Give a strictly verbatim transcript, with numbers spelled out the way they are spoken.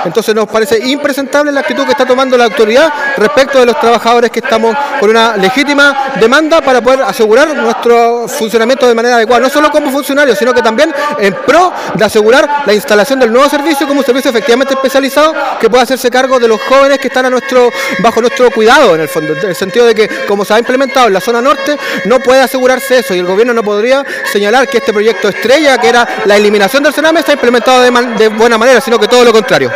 Entonces nos parece impresentable la actitud que está tomando la autoridad respecto de los trabajadores que estamos con una legítima demanda para poder asegurar nuestro funcionamiento de manera adecuada, no solo como funcionarios, sino que también en pro de asegurar la instalación del nuevo servicio como un servicio efectivamente especializado que pueda hacerse cargo de los jóvenes que están a nuestro, bajo nuestro cuidado, en el fondo, en el sentido de que, como se ha implementado en la zona norte, no puede asegurarse eso, y el gobierno no podría señalar que este proyecto estrella, que era la eliminación del Sename, está implementado de, man, de buena manera, sino que todo lo contrario.